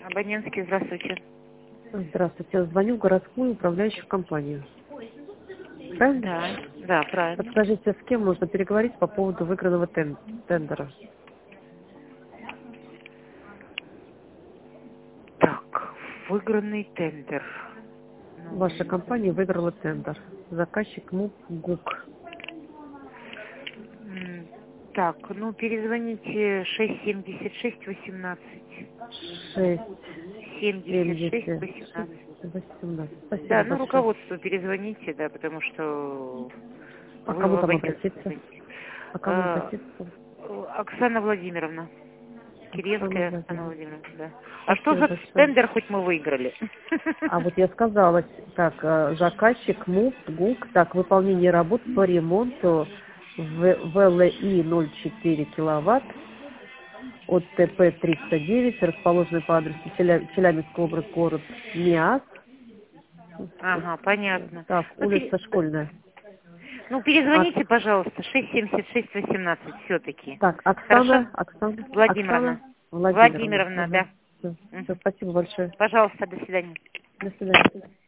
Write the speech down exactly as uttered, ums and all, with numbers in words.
Абонентский, здравствуйте. Здравствуйте. Звоню в городскую управляющую компанию. Правильно? Да, да, правильно. Подскажите, с кем можно переговорить по поводу выигранного тен- тендера? Так, выигранный тендер. Ну, Ваша компания выиграла тендер. Заказчик МУП ГУК. м, Так, ну перезвоните шесть семьдесят шесть восемнадцать. шесть семьдесят шесть семьдесят восемнадцать. шесть восемнадцать. Спасибо Да, ну большое. руководству перезвоните, да, потому что А вы кому в там абонентском обратиться? звоните. А кому А, обратиться? Оксана Владимировна. Оксана Кириенская Оксана Владимировна. Владимировна, да. А что Спасибо за большое. тендер хоть мы выиграли? А вот я сказала, так, э, заказчик МУП ГУК, так, выполнение работ по ремонту в ВЛИ ноль четыре киловатт от ТП триста девять, расположенный по адресу Челя- Челябинский область, город МИАС. Вот, Ага, понятно. так, Ну, пере- улица Школьная. ну, А, перезвоните, пожалуйста, шесть семьдесят шесть восемнадцать все-таки. так, Хорошо? Оксана, Оксана, Владимировна. Оксана Владимировна. Владимировна, Ага. да. Все, Мгм. спасибо большое. Пожалуйста, до свидания. До свидания.